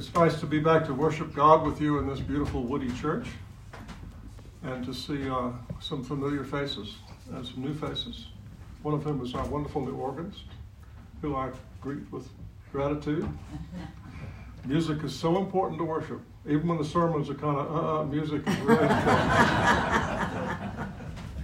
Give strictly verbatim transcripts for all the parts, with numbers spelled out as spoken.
It's nice to be back to worship God with you in this beautiful Woody church and to see uh, some familiar faces and some new faces. One of whom is our wonderful new organist, who I greet with gratitude. Music is so important to worship. Even when the sermons are kind of, uh-uh, music is really important.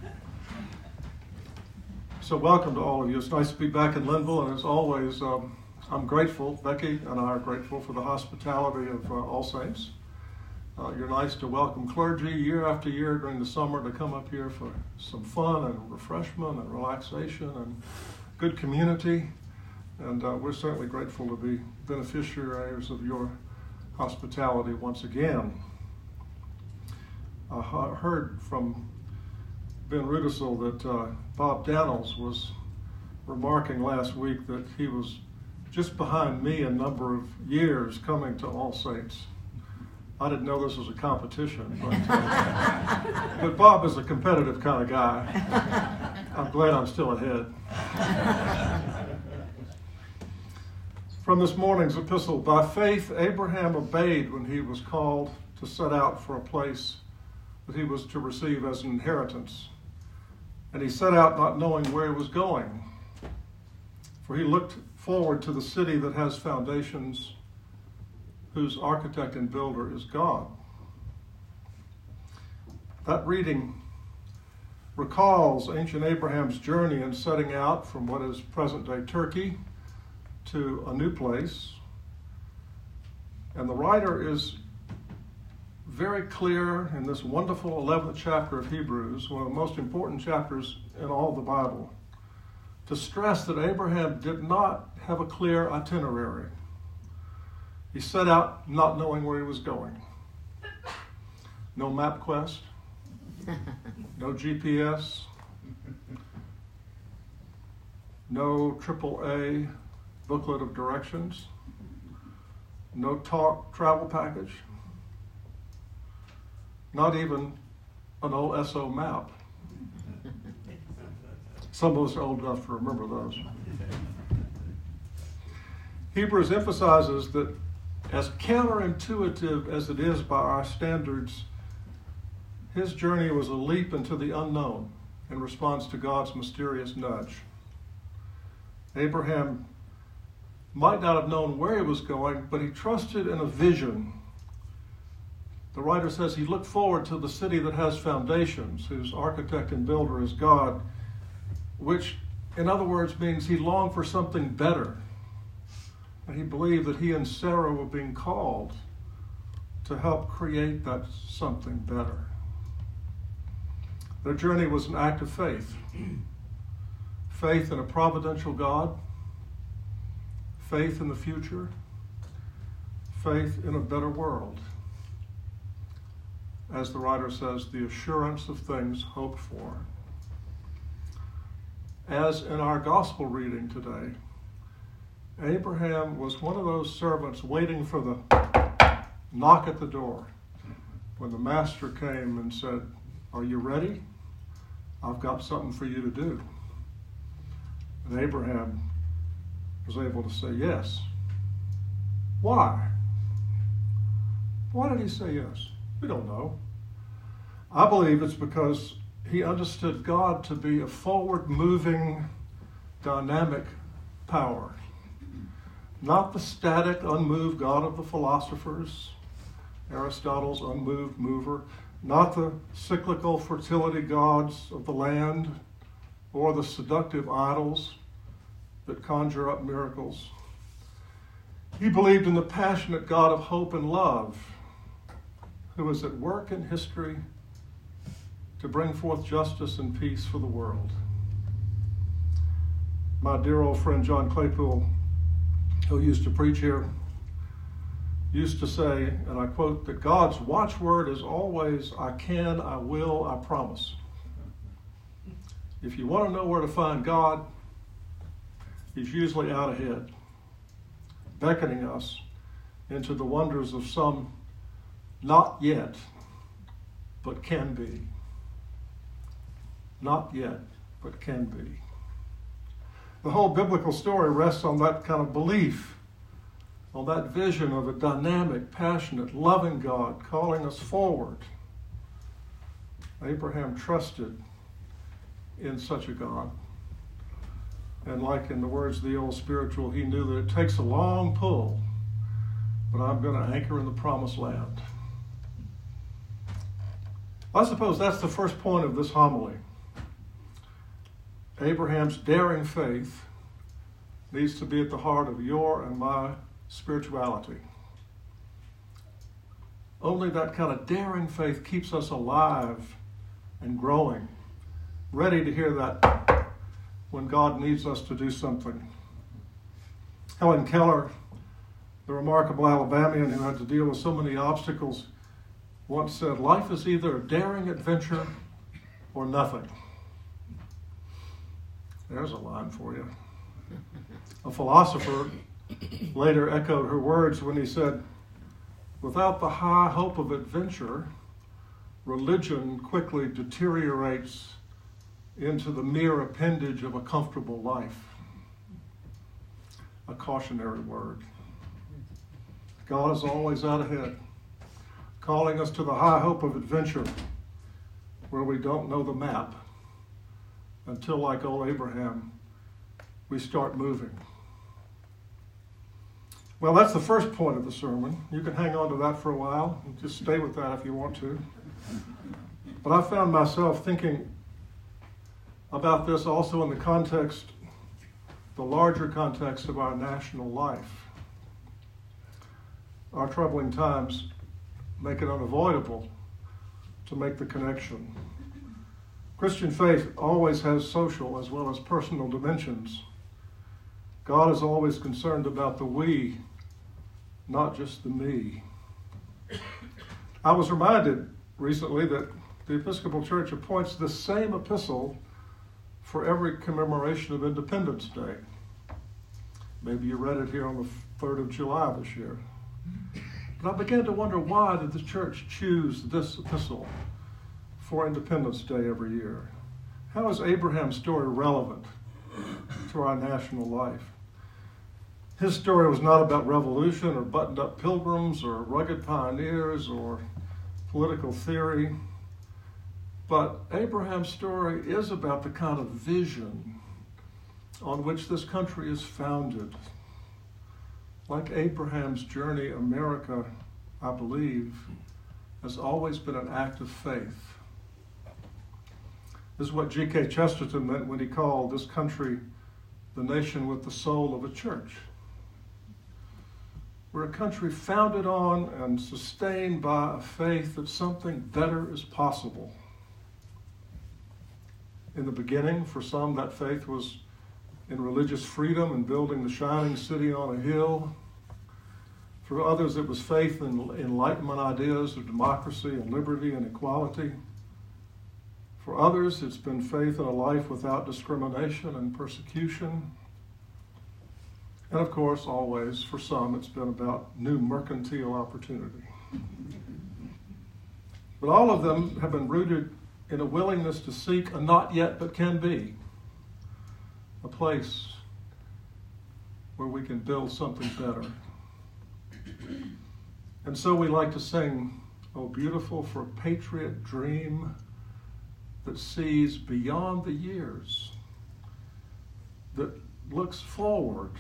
So welcome to all of you. It's nice to be back in Linville, and as always, um, I'm grateful, Becky and I are grateful for the hospitality of uh, All Saints. Uh, you're nice to welcome clergy year after year during the summer to come up here for some fun and refreshment and relaxation and good community. And uh, we're certainly grateful to be beneficiaries of your hospitality once again. I heard from Ben Rudisill that uh, Bob Daniels was remarking last week that he was just behind me a number of years coming to All Saints. I didn't know this was a competition, but, uh, but Bob is a competitive kind of guy. I'm glad I'm still ahead. From this morning's epistle, by faith Abraham obeyed when he was called to set out for a place that he was to receive as an inheritance. And he set out not knowing where he was going, for he looked forward to the city that has foundations, whose architect and builder is God. That reading recalls ancient Abraham's journey in setting out from what is present-day Turkey to a new place. And the writer is very clear in this wonderful eleventh chapter of Hebrews, one of the most important chapters in all the Bible, to stress that Abraham did not have a clear itinerary. He set out not knowing where he was going. No MapQuest, no G P S, no triple A booklet of directions, no talk travel package, not even an old S O map. Some of us are old enough to remember those. Hebrews emphasizes that as counterintuitive as it is by our standards, his journey was a leap into the unknown in response to God's mysterious nudge. Abraham might not have known where he was going, but he trusted in a vision. The writer says he looked forward to the city that has foundations, whose architect and builder is God, which, in other words, means he longed for something better. And he believed that he and Sarah were being called to help create that something better. Their journey was an act of faith. Faith in a providential God, faith in the future, faith in a better world. As the writer says, the assurance of things hoped for. As in our gospel reading today, Abraham was one of those servants waiting for the knock at the door when the master came and said, "Are you ready? I've got something for you to do." And Abraham was able to say yes. Why? Why did he say yes? We don't know. I believe it's because he understood God to be a forward-moving, dynamic power. Not the static, unmoved God of the philosophers, Aristotle's unmoved mover, not the cyclical fertility gods of the land, or the seductive idols that conjure up miracles. He believed in the passionate God of hope and love, who is at work in history to bring forth justice and peace for the world. My dear old friend John Claypool, who used to preach here, used to say, and I quote, that God's watchword is always, "I can, I will, I promise." If you want to know where to find God, he's usually out ahead, beckoning us into the wonders of some not yet, but can be. Not yet, but can be. The whole biblical story rests on that kind of belief on that vision of a dynamic, passionate, loving God calling us forward. Abraham trusted in such a God. And like in the words of the old spiritual, he knew that it takes a long pull, but I'm going to anchor in the promised land. I suppose that's the first point of this homily. Abraham's daring faith needs to be at the heart of your and my spirituality. Only that kind of daring faith keeps us alive and growing, ready to hear that when God needs us to do something. Helen Keller, the remarkable Alabamian who had to deal with so many obstacles, once said, "Life is either a daring adventure or nothing." There's a line for you. A philosopher later echoed her words when he said, "Without the high hope of adventure, religion quickly deteriorates into the mere appendage of a comfortable life." A cautionary word. God is always out ahead, calling us to the high hope of adventure where we don't know the map until, like old Abraham, we start moving. Well, that's the first point of the sermon. You can hang on to that for a while and just stay with that if you want to. But I found myself thinking about this also in the context, the larger context of our national life. Our troubling times make it unavoidable to make the connection. Christian faith always has social as well as personal dimensions. God is always concerned about the we, not just the me. I was reminded recently that the Episcopal Church appoints the same epistle for every commemoration of Independence Day. Maybe you read it here on the third of July this year. But I began to wonder, why did the church choose this epistle for Independence Day every year? How is Abraham's story relevant to our national life? His story was not about revolution or buttoned-up pilgrims or rugged pioneers or political theory. But Abraham's story is about the kind of vision on which this country is founded. Like Abraham's journey, America, I believe, has always been an act of faith. This is what G K Chesterton meant when he called this country the nation with the soul of a church. We're a country founded on and sustained by a faith that something better is possible. In the beginning, for some, that faith was in religious freedom and building the shining city on a hill. For others, it was faith in Enlightenment ideas of democracy and liberty and equality. For others, it's been faith in a life without discrimination and persecution. And of course, always, for some, it's been about new mercantile opportunity. But all of them have been rooted in a willingness to seek a not yet but can be, a place where we can build something better. And so we like to sing, "Oh, beautiful for patriot dream that sees beyond the years, that looks forward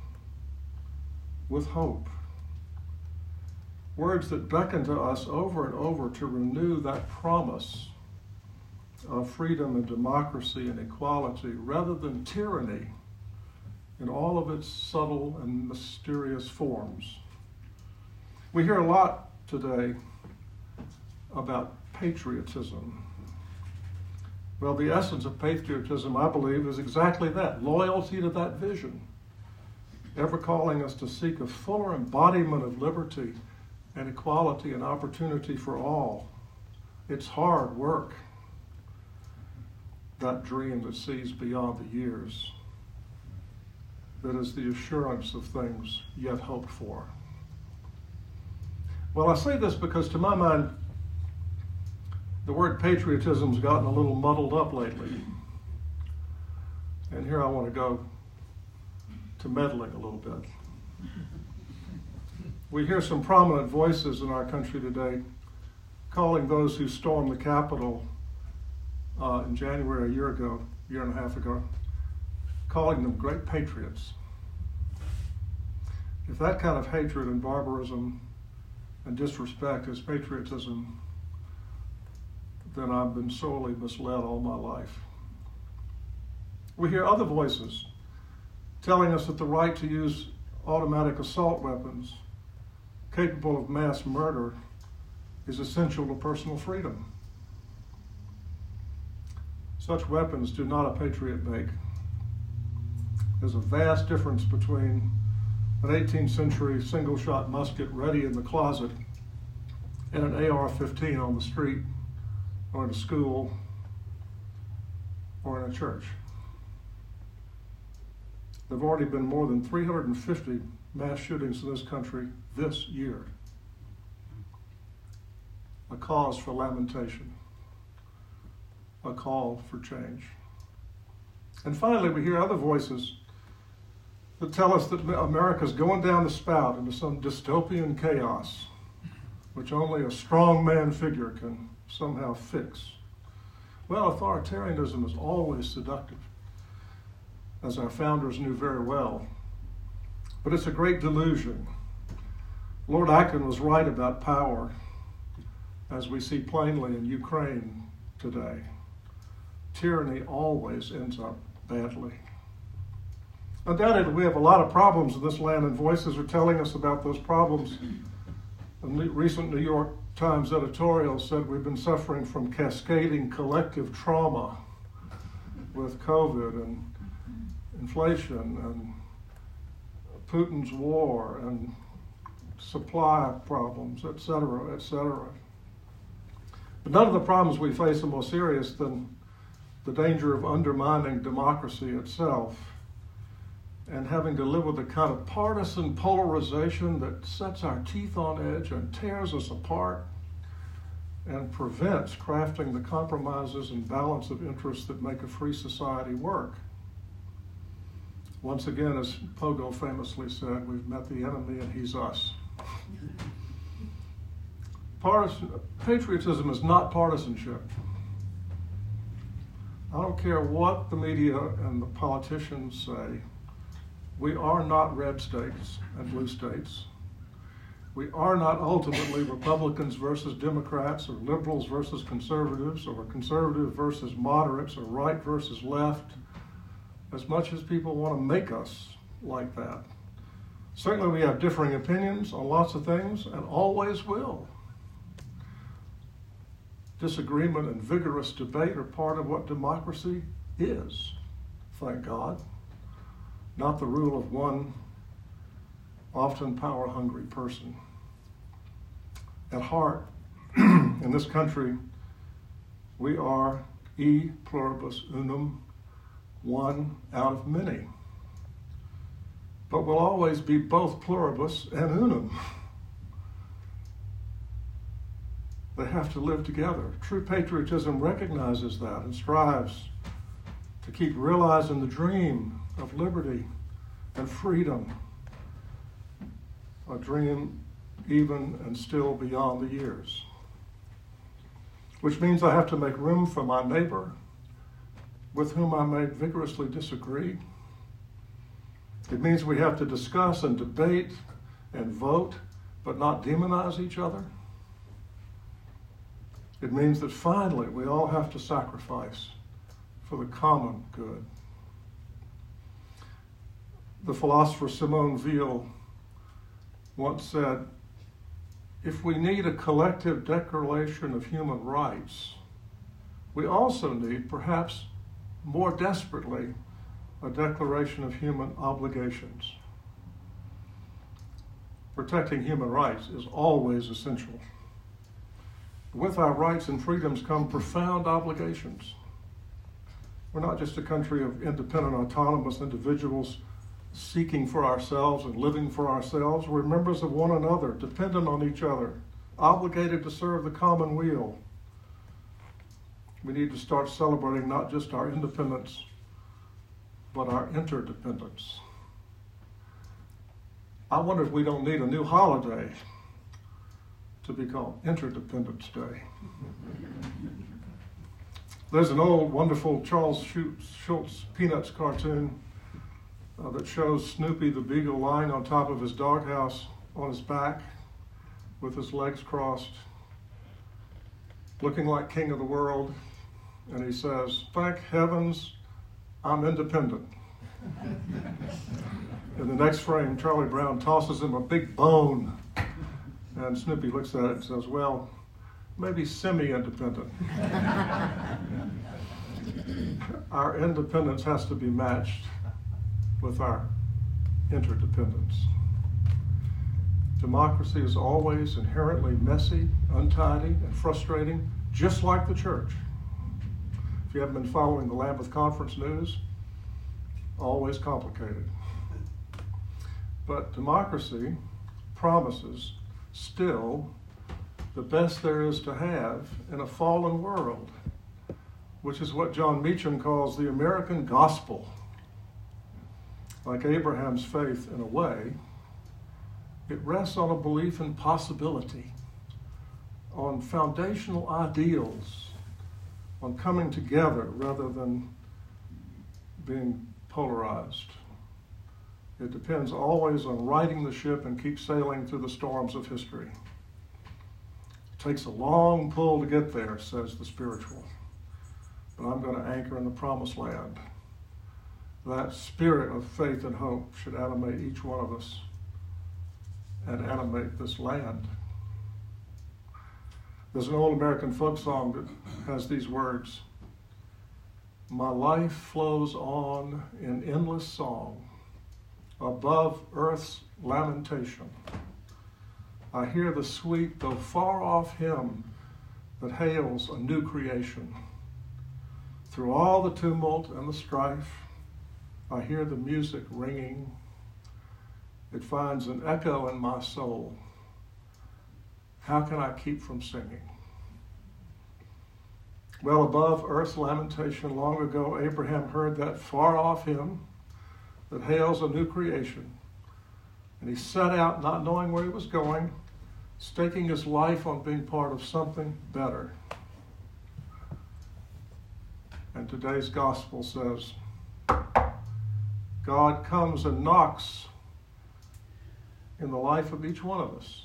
with hope." Words that beckon to us over and over to renew that promise of freedom and democracy and equality rather than tyranny in all of its subtle and mysterious forms. We hear a lot today about patriotism. Well, the essence of patriotism, I believe, is exactly that, loyalty to that vision, ever calling us to seek a fuller embodiment of liberty and equality and opportunity for all. It's hard work, that dream that sees beyond the years, that is the assurance of things yet hoped for. Well, I say this because, to my mind, the word patriotism's gotten a little muddled up lately. And here I want to go to meddling a little bit. We hear some prominent voices in our country today calling those who stormed the Capitol uh, in January a year ago, year and a half ago, calling them great patriots. If that kind of hatred and barbarism and disrespect is patriotism, then I've been sorely misled all my life. We hear other voices telling us that the right to use automatic assault weapons capable of mass murder is essential to personal freedom. Such weapons do not a patriot make. There's a vast difference between an eighteenth century single-shot musket ready in the closet and an A R fifteen on the street or in a school or in a church. There have already been more than three hundred fifty mass shootings in this country this year. A cause for lamentation, a call for change. And finally, we hear other voices that tell us that America's going down the spout into some dystopian chaos, which only a strong man figure can somehow fix. Well, authoritarianism is always seductive, as our founders knew very well. But it's a great delusion. Lord Acton was right about power, as we see plainly in Ukraine today. Tyranny always ends up badly. Undoubtedly, we have a lot of problems in this land, and voices are telling us about those problems. A recent New York Times editorial said we've been suffering from cascading collective trauma with COVID and inflation and Putin's war and supply problems, et cetera, et cetera. But none of the problems we face are more serious than the danger of undermining democracy itself and having to live with the kind of partisan polarization that sets our teeth on edge and tears us apart and prevents crafting the compromises and balance of interests that make a free society work. Once again, as Pogo famously said, we've met the enemy and he's us. Partisan, patriotism is not partisanship. I don't care what the media and the politicians say. We are not red states and blue states. We are not ultimately Republicans versus Democrats or liberals versus conservatives or conservative versus moderates or right versus left, as much as people want to make us like that. Certainly we have differing opinions on lots of things and always will. Disagreement and vigorous debate are part of what democracy is, thank God. Not the rule of one often power-hungry person. At heart, in this country, we are e pluribus unum, one out of many. But we'll always be both pluribus and unum. They have to live together. True patriotism recognizes that and strives to keep realizing the dream of liberty and freedom, a dream even and still beyond the years. Which means I have to make room for my neighbor, with whom I may vigorously disagree. It means we have to discuss and debate and vote, but not demonize each other. It means that finally we all have to sacrifice for the common good. The philosopher Simone Weil once said, if we need a collective declaration of human rights, we also need, perhaps more desperately, a declaration of human obligations. Protecting human rights is always essential. With our rights and freedoms come profound obligations. We're not just a country of independent, autonomous individuals seeking for ourselves and living for ourselves. We're members of one another, dependent on each other, obligated to serve the common weal. We need to start celebrating not just our independence, but our interdependence. I wonder if we don't need a new holiday to be called Interdependence Day. There's an old, wonderful Charles Schulz Peanuts cartoon uh, that shows Snoopy the Beagle lying on top of his doghouse on his back with his legs crossed, looking like king of the world, and he says, "Thank heavens I'm independent." In the next frame, Charlie Brown tosses him a big bone, and Snoopy looks at it and says, "Well, maybe semi-independent." Our independence has to be matched with our interdependence. Democracy is always inherently messy, untidy, and frustrating, just like the church. If you haven't been following the Lambeth Conference news, always complicated. But democracy promises still the best there is to have in a fallen world, which is what John Meacham calls the American gospel. Like Abraham's faith in a way, it rests on a belief in possibility, on foundational ideals, on coming together rather than being polarized. It depends always on righting the ship and keep sailing through the storms of history. It takes a long pull to get there, says the spiritual, but I'm going to anchor in the promised land. That spirit of faith and hope should animate each one of us and animate this land. There's an old American folk song that has these words: "My life flows on in endless song, above earth's lamentation. I hear the sweet, though far off hymn that hails a new creation. Through all the tumult and the strife, I hear the music ringing. It finds an echo in my soul. How can I keep from singing?" Well, above earth's lamentation, long ago, Abraham heard that far-off hymn that hails a new creation. And he set out not knowing where he was going, staking his life on being part of something better. And today's gospel says, God comes and knocks in the life of each one of us.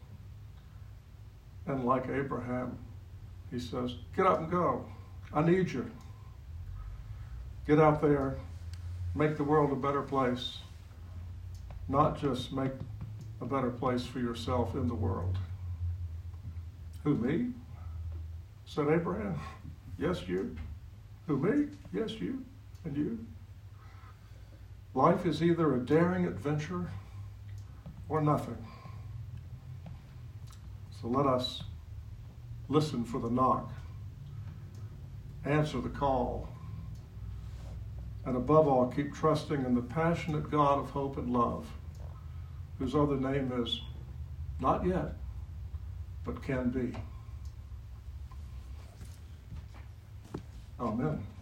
And like Abraham, he says, get up and go. I need you. Get out there, make the world a better place. Not just make a better place for yourself in the world. Who, me? Said Abraham. Yes, you. Who, me? Yes, you. And you. Life is either a daring adventure or nothing. So let us listen for the knock, answer the call, and above all, keep trusting in the passionate God of hope and love, whose other name is not yet, but can be. Amen.